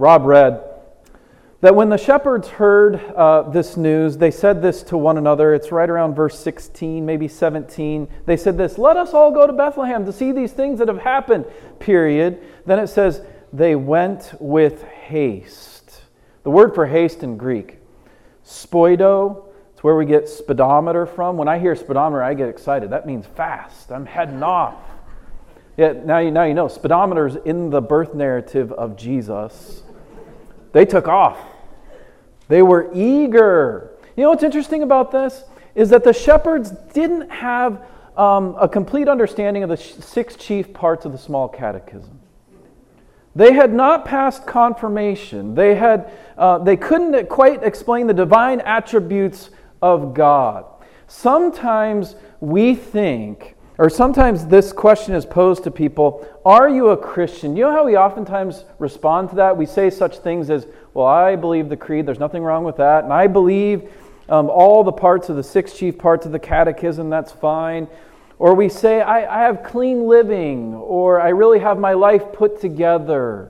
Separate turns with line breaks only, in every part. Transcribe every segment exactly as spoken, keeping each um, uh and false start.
Rob read that when the shepherds heard uh, this news, they said this to one another. It's right around verse sixteen, maybe seventeen. They said this, "Let us all go to Bethlehem to see these things that have happened," period. Then it says, they went with haste. The word for haste in Greek, spoido, it's where we get speedometer from. When I hear speedometer, I get excited. That means fast. I'm heading off. Yeah, now you, now you know, speedometer's in the birth narrative of Jesus. They took off. They were eager. You know what's interesting about this is that the shepherds didn't have um, a complete understanding of the sh- six chief parts of the small catechism. They had not passed confirmation. They had uh, they couldn't quite explain the divine attributes of God. Sometimes we think, or sometimes this question is posed to people, are you a Christian? You know how we oftentimes respond to that? We say such things as, well, I believe the creed, there's nothing wrong with that, and I believe um, all the parts of the six chief parts of the catechism, that's fine. Or we say, I, I have clean living, or I really have my life put together.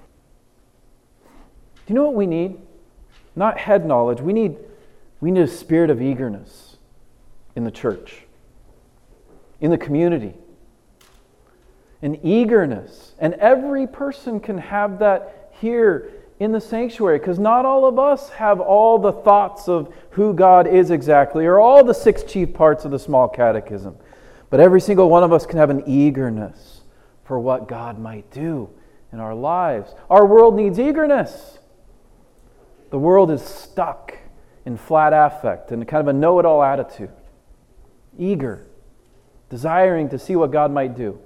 Do you know what we need? Not head knowledge. We need, we need a spirit of eagerness in the church, in the community, an eagerness. And every person can have that here in the sanctuary, because not all of us have all the thoughts of who God is exactly, or all the six chief parts of the small catechism. But every single one of us can have an eagerness for what God might do in our lives. Our world needs eagerness. The world is stuck in flat affect and kind of a know-it-all attitude. Eager, desiring to see what God might do.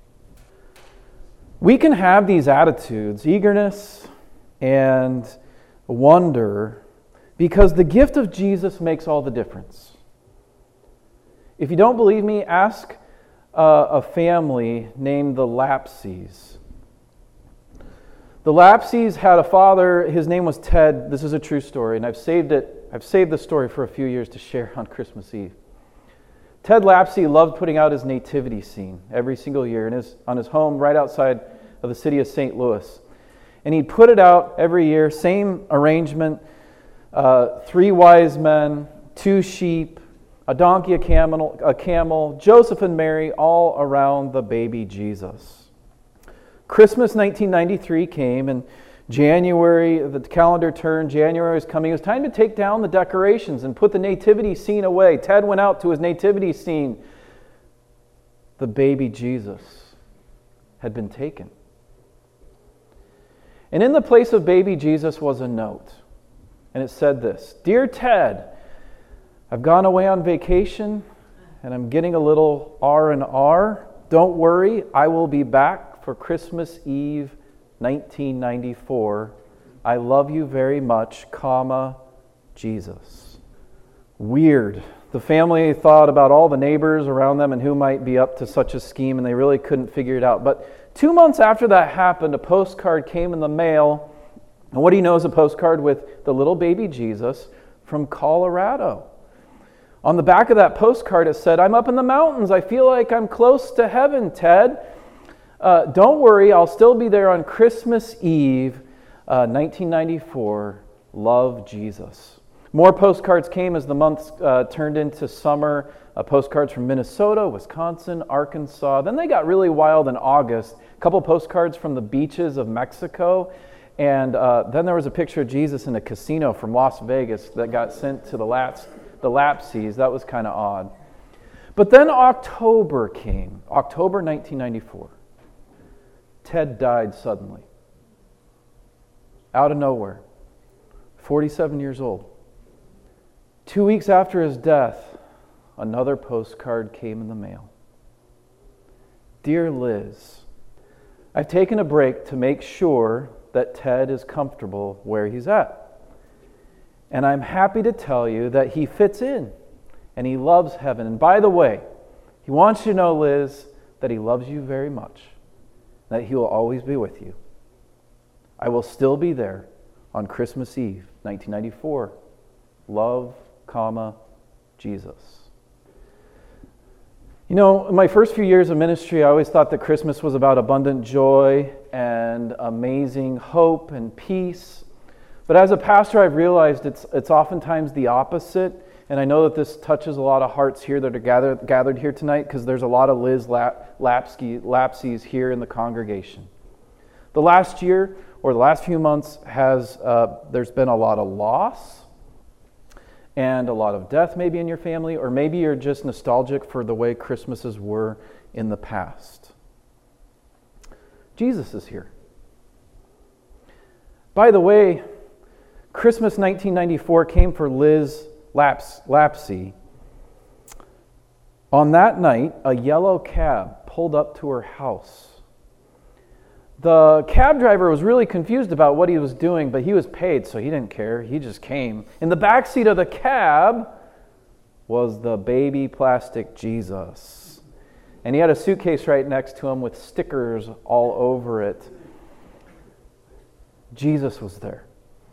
We can have these attitudes, eagerness and wonder, because the gift of Jesus makes all the difference. If you don't believe me, ask uh, a family named the Lapseys. The Lapseys had a father, his name was Ted. This is a true story, and I've saved it. I've saved the story for a few years to share on Christmas Eve. Ted Lapsey loved putting out his nativity scene every single year in his, on his home right outside of the city of Saint Louis. And he'd put it out every year, same arrangement, uh, three wise men, two sheep, a donkey, a camel, a camel, Joseph and Mary, all around the baby Jesus. Christmas nineteen ninety-three came, and January, the calendar turned, January was coming. It was time to take down the decorations and put the nativity scene away. Ted went out to his nativity scene. The baby Jesus had been taken. And in the place of baby Jesus was a note. And it said this, "Dear Ted, I've gone away on vacation and I'm getting a little R and R. Don't worry, I will be back for Christmas Eve nineteen ninety-four. I love you very much, comma, Jesus." Weird. The family thought about all the neighbors around them and who might be up to such a scheme, and they really couldn't figure it out. But two months after that happened, a postcard came in the mail. And what do you know is a postcard with the little baby Jesus from Colorado. On the back of that postcard it said, "I'm up in the mountains. I feel like I'm close to heaven, Ted. Uh, don't worry, I'll still be there on Christmas Eve, uh, nineteen ninety-four. Love, Jesus." More postcards came as the months uh, turned into summer. Uh, postcards from Minnesota, Wisconsin, Arkansas. Then they got really wild in August. A couple postcards from the beaches of Mexico. And uh, then there was a picture of Jesus in a casino from Las Vegas that got sent to the Laps, the Lapseys. That was kind of odd. But then October came, October nineteen ninety-four. Ted died suddenly. Out of nowhere. forty-seven years old. Two weeks after his death, another postcard came in the mail. "Dear Liz, I've taken a break to make sure that Ted is comfortable where he's at. And I'm happy to tell you that he fits in and he loves heaven. And by the way, he wants you to know, Liz, that he loves you very much, that he will always be with you. I will still be there on Christmas Eve, nineteen ninety-four. Love, comma, Jesus." You know, in my first few years of ministry, I always thought that Christmas was about abundant joy and amazing hope and peace. But as a pastor, I've realized it's it's oftentimes the opposite. And I know that this touches a lot of hearts here that are gathered gathered here tonight, because there's a lot of Liz Lapsky, Lapsies here in the congregation. The last year, or the last few months, has uh, there's been a lot of loss and a lot of death maybe in your family, or maybe you're just nostalgic for the way Christmases were in the past. Jesus is here. By the way, Christmas nineteen ninety-four came for Liz Laps, Lapsy. On that night, a yellow cab pulled up to her house. The cab driver was really confused about what he was doing, but he was paid, so he didn't care. He just came. In the back seat of the cab was the baby plastic Jesus. And he had a suitcase right next to him with stickers all over it. Jesus was there.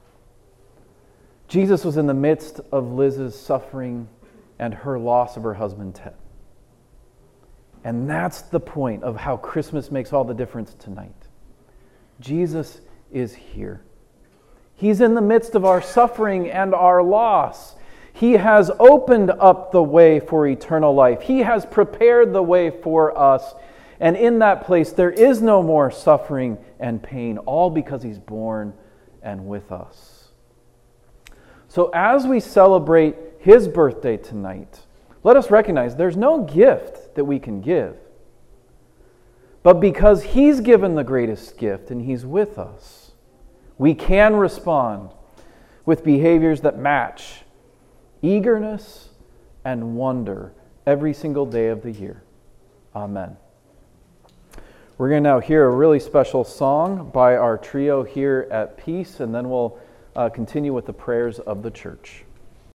Jesus was in the midst of Liz's suffering and her loss of her husband, Ted. And that's the point of how Christmas makes all the difference tonight. Jesus is here. He's in the midst of our suffering and our loss. He has opened up the way for eternal life. He has prepared the way for us. And in that place, there is no more suffering and pain, all because He's born and with us. So as we celebrate His birthday tonight, let us recognize there's no gift that we can give. But because He's given the greatest gift and He's with us, we can respond with behaviors that match eagerness and wonder every single day of the year. Amen. We're going to now hear a really special song by our trio here at Peace, and then we'll uh, continue with the prayers of the church.